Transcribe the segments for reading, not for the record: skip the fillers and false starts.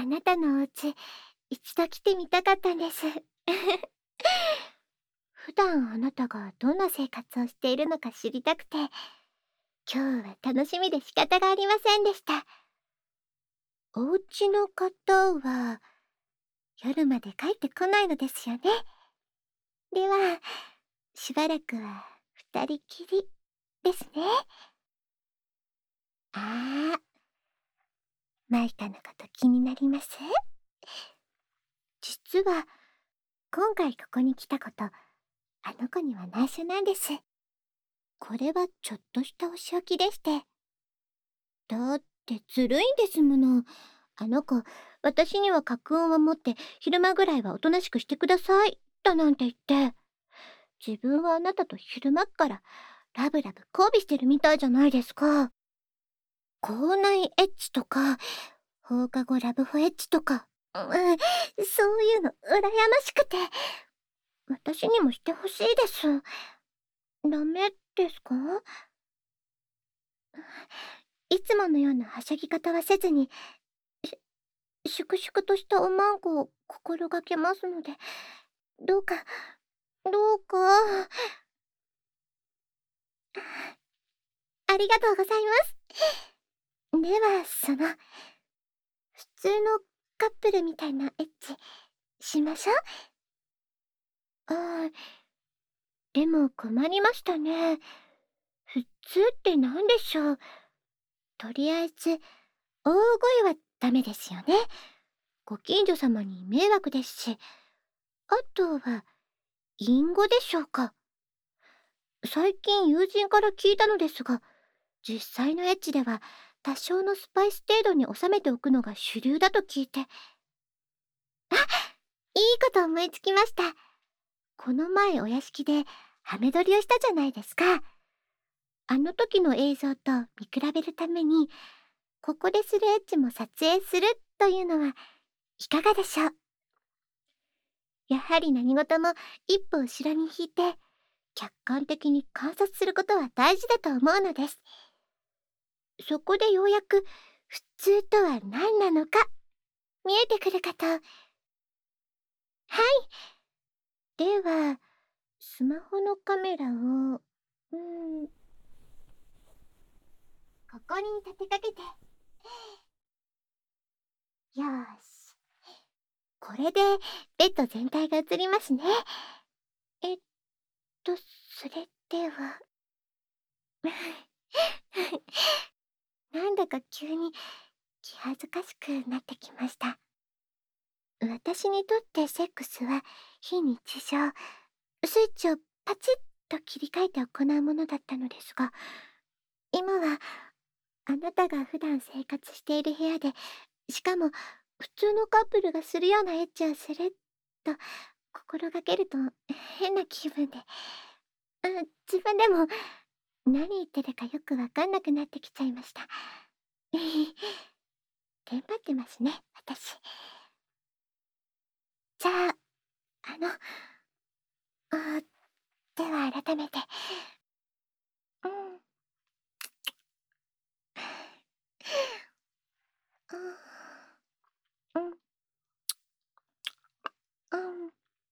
あなたのお家、一度来てみたかったんです。普段あなたがどんな生活をしているのか知りたくて、今日は楽しみで仕方がありませんでした。お家の方は夜まで帰ってこないのですよね。では、しばらくは二人きりですね。ああ、マイカのこと気になります？実は、今回ここに来たこと、あの子には内緒なんです。これはちょっとしたお仕置きでして。だってずるいんですもの。あの子、私には家訓を守って昼間ぐらいはおとなしくしてください、だなんて言って。自分はあなたと昼間っからラブラブ交尾してるみたいじゃないですか。校内エッチとか、放課後ラブホエッチとか、そういうの羨ましくて、私にもしてほしいです。ダメですか？いつものようなはしゃぎ方はせずに、粛々としたおまんこを心がけますので、どうか、どうか。ありがとうございます。では、普通のカップルみたいなエッチ、しましょう。ああ、でも困りましたね。普通って何でしょう。とりあえず、大声はダメですよね。ご近所様に迷惑ですし。あとは、隠語でしょうか。最近友人から聞いたのですが、実際のエッチでは多少のスパイス程度に収めておくのが主流だと聞いて。いいこと思いつきました。この前お屋敷でハメ撮りをしたじゃないですか。あの時の映像と見比べるために、ここでするエッチも撮影するというのはいかがでしょう。やはり何事も一歩後ろに引いて、客観的に観察することは大事だと思うのです。そこでようやく普通とは何なのか見えてくるかと。はい。では、スマホのカメラを、ここに立てかけて。よーし。これでベッド全体が映りますね。えっそれでは。なんだか急に気恥ずかしくなってきました。私にとってセックスは非日常、スイッチをパチッと切り替えて行うものだったのですが、今はあなたが普段生活している部屋で、しかも普通のカップルがするようなエッチをすると心がけると変な気分で、自分でも何言ってるかよくわかんなくなってきちゃいました。テンパってますね、私。じゃあ、あの、では改めて。うん。うん。うん。うん。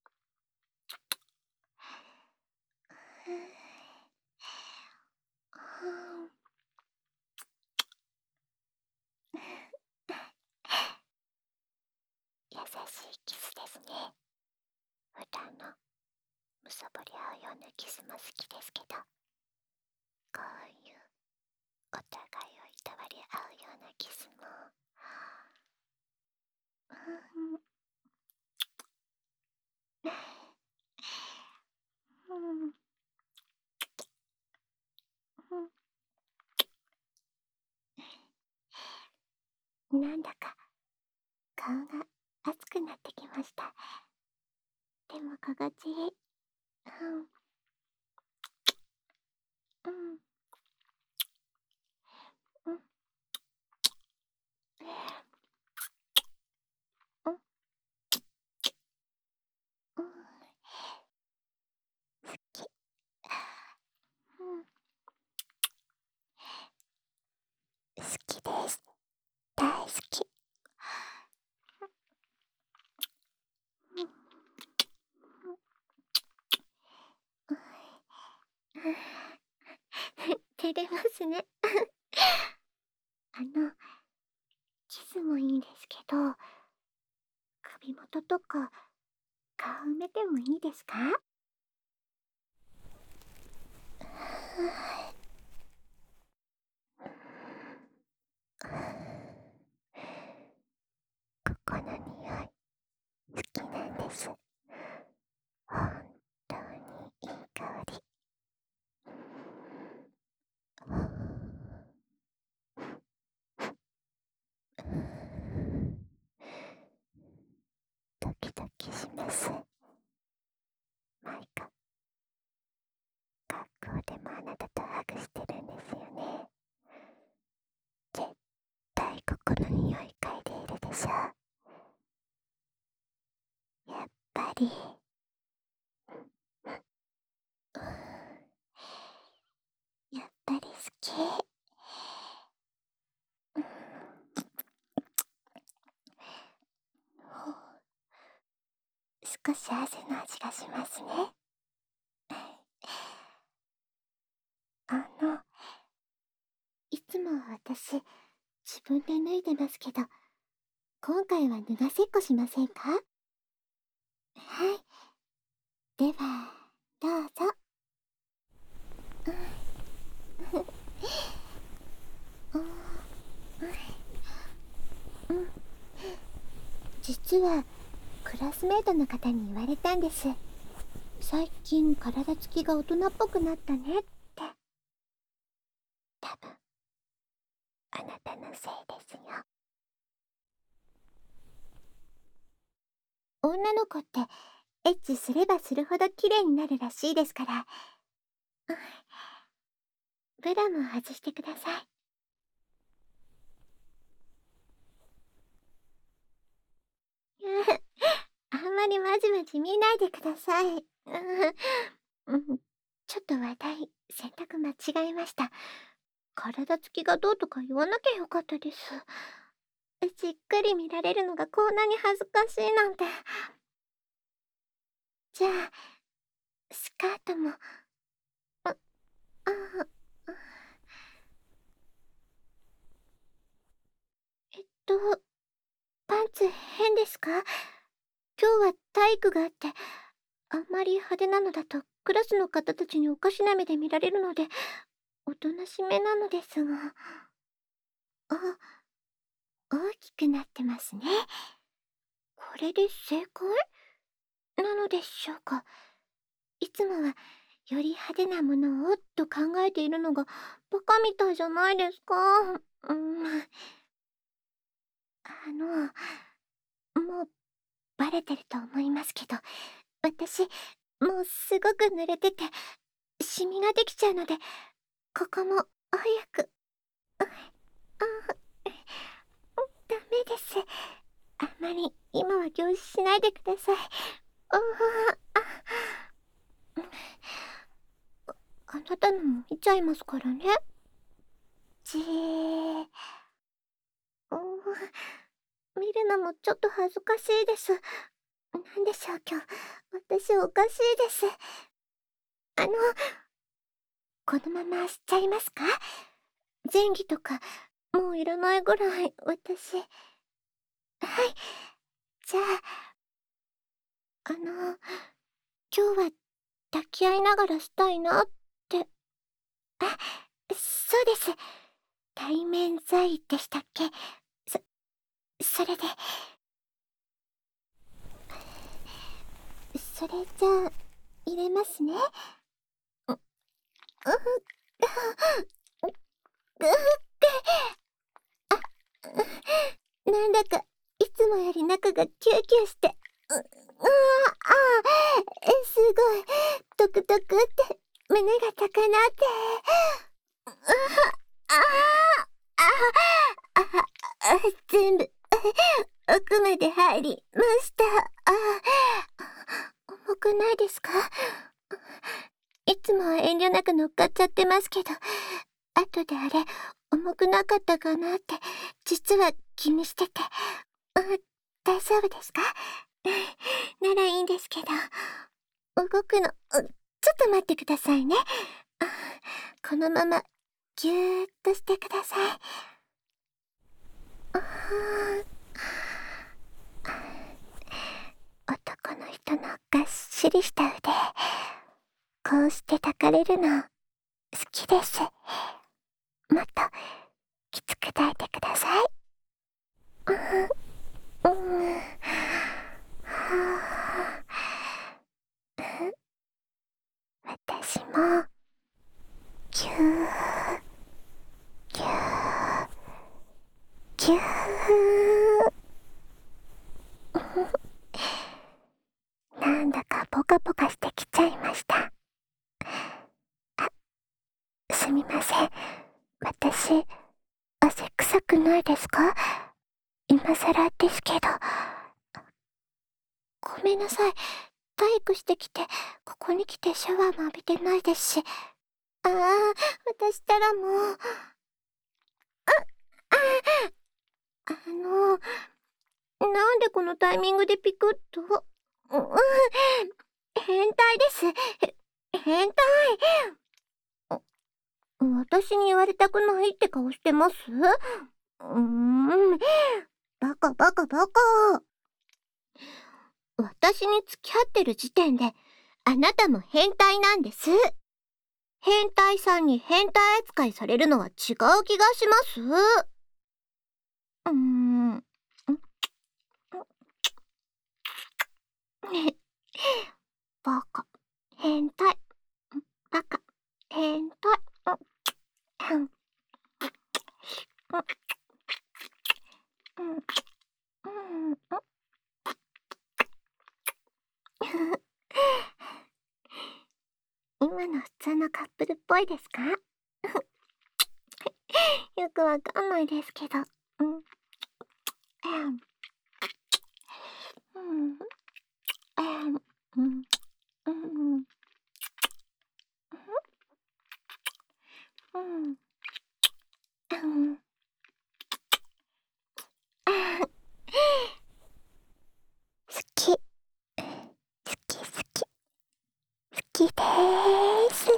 優しいキスですね。普段のむさぼり合うようなキスも好きですけど、こういうお互いをいたわり合うようなキスも、うん。なんだか顔が熱くなってきました。でも心地いい。うん。うん。うん。うん。うん。きうん。好きです。大好き。 照れますね。キスもいいんですけど、首元とか顔埋めてもいいですか？ここの匂い好きなんです。本当にいい香り。ドキドキします。マイカ、学校でもあなたとハグしてるんですよね。絶対ここの匂い嗅いでいるでしょ。やっぱり。やっぱり好き。少し汗の味がしますね。いつもは私、自分で脱いでますけど、今回は脱がせっこしませんか？はい。では、どうぞ。実は、クラスメートの方に言われたんです。最近体つきが大人っぽくなったねって。多分、あなたのせいですよ。女の子ってエッチすればするほど綺麗になるらしいですから。ブラも外してください。あんまりまじまじ見ないでください。ちょっと話題、選択間違えました。体つきがどうとか言わなきゃよかったです。じっくり見られるのがこんなに恥ずかしいなんて。じゃあ、スカートも。あ、あ、えっと、パンツ変ですか？今日は体育があって、あんまり派手なのだとクラスの方たちにおかしな目で見られるので、おとなしめなのですが。あ、大きくなってますね。これで正解なのでしょうか？いつもはより派手なものをと考えているのがバカみたいじゃないですか。もうバレてると思いますけど、私、もうすごく濡れてて、シミができちゃうので、ここも早く。ダメです。あんまり今は凝視しないでください。あなたのも見ちゃいますからね。じー。見るのもちょっと恥ずかしいです。なんでしょう今日、私おかしいです。あの、このまましちゃいますか？前儀とか、もういらないぐらい、私。はい。じゃ今日は抱き合いながらしたいなって。あ、そうです。対面在でしたっけ？そ、それで。それじゃあ、入れますね。う、う、なんだか、いつもより中がキューキューして、すごい、トクトクって、胸が高鳴って、ああ、ああ、あ、全部、奥まで入りました。重くないですか？いつもは遠慮なく乗っかっちゃってますけど、後であれ、重くなかったかなって、実は気にしてて。大丈夫ですか？ならいいんですけど。動くの、ちょっと待ってくださいね。このままぎゅーっとしてください。男の人のがっしりした腕、こうして抱かれるの好きです。もっときつく抱いてください。私もぎゅーぎゅーぎゅーなんだかポカポカしてきちゃいました。すみません。私、汗臭くないですか？今更ですけど。ごめんなさい。体育してきて、ここに来てシャワーも浴びてないですし。私ったらもう。なんでこのタイミングでピクッと。変態です。変態。私に言われたくないって顔してます？バカバカバカ。私に付き合ってる時点で、あなたも変態なんです。変態さんに変態扱いされるのは違う気がします。バカ、変態、バカ、変態。今の普通のカップルっぽいですか？よくわかんないですけど。好き、好き、好き、好きでーす。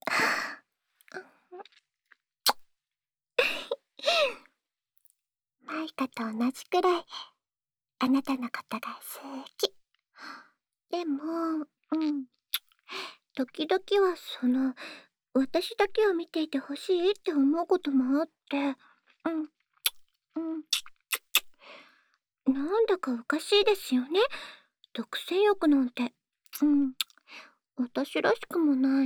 マイカと同じくらいあなたのことが好き。でも、時々は私だけを見ていてほしいって思うこともあって、なんだかおかしいですよね。独占欲なんて。私らしくもない。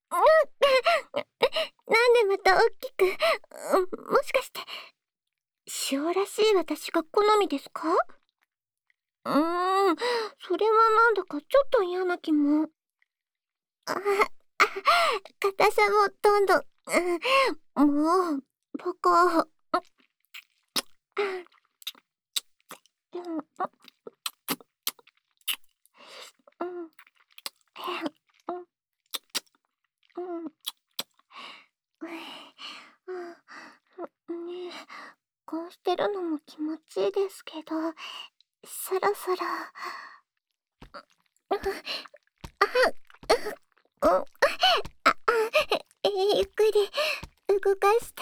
なんでまた大きく、もしかして、塩らしい私が好みですか？それはなんだかちょっと嫌な気も。硬さもどんどん、もう、バカ。こうしてるのも気持ちいいですけど、そろそろ。ゆっくり動かして。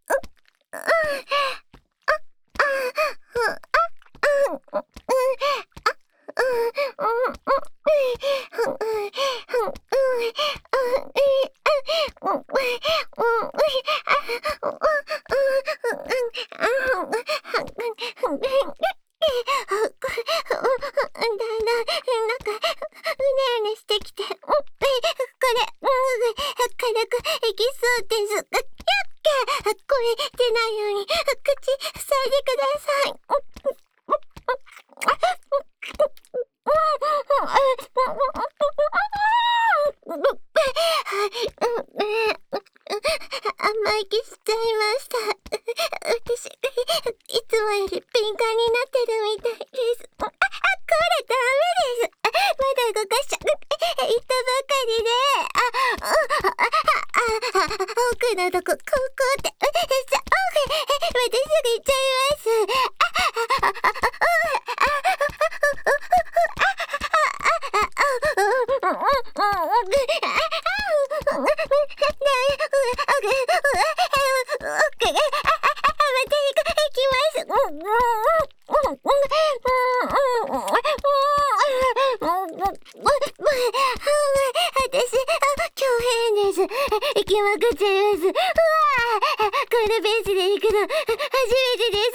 してきて、これ、軽く息吸うです。これ出ないように口塞いでください。甘い気しちゃいました。私、いつもより敏感になってるみたいです。これダメです。まだ動かしちゃ言ったばかりで。奥のとこ、こうって。またすぐ行っちゃいます。 まくっちゃいます。うわー、このペースで行くの初めてです。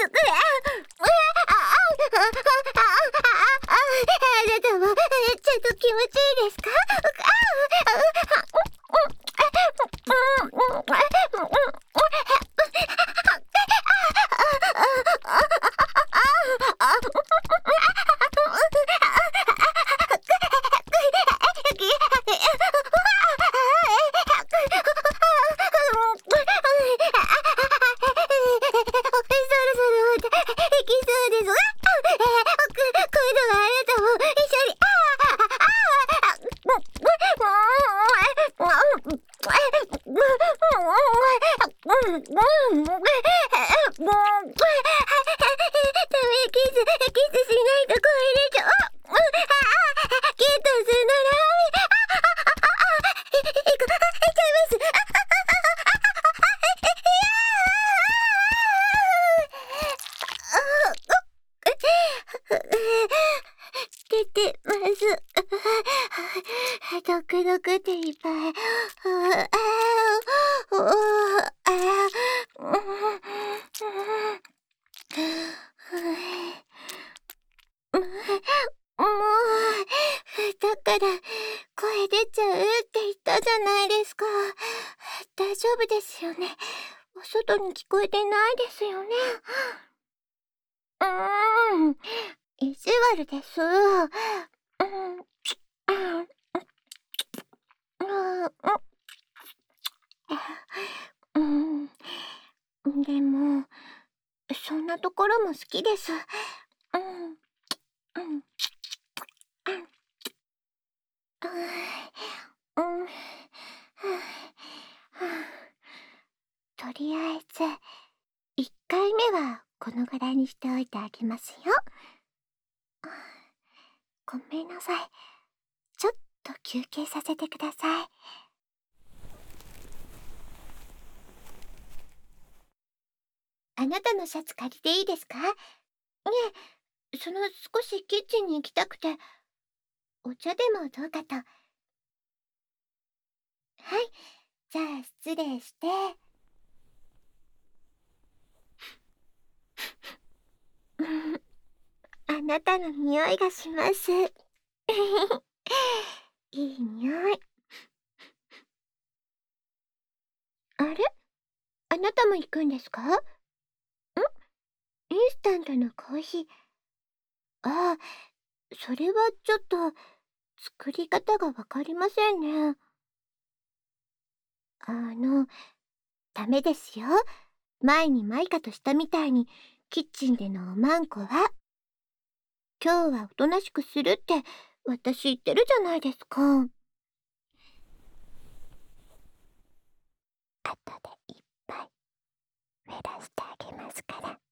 あなたもちょっと気持ちいいですか？出てます。ドクドクっていっぱい。もう、だから声出ちゃうって言ったじゃないですか。大丈夫ですよね。お外に聞こえてないですよね。意地悪です。でも、そんなところも好きです。とりあえず、1回目はこのぐらいにしておいてあげますよ。ごめんなさい。ちょっと休憩させてください。あなたのシャツ借りていいですか？ねえ、少しキッチンに行きたくて、お茶でもどうかと。はい、じゃあ失礼して。あなたの匂いがします。いい匂い。あれ？あなたも行くんですか？インスタントのコーヒー。ああ、それはちょっと作り方がわかりませんね。ダメですよ。前にマイカとしたみたいにキッチンでのおまんこは。今日はおとなしくするって私言ってるじゃないですか。後でいっぱい減らしてあげますから。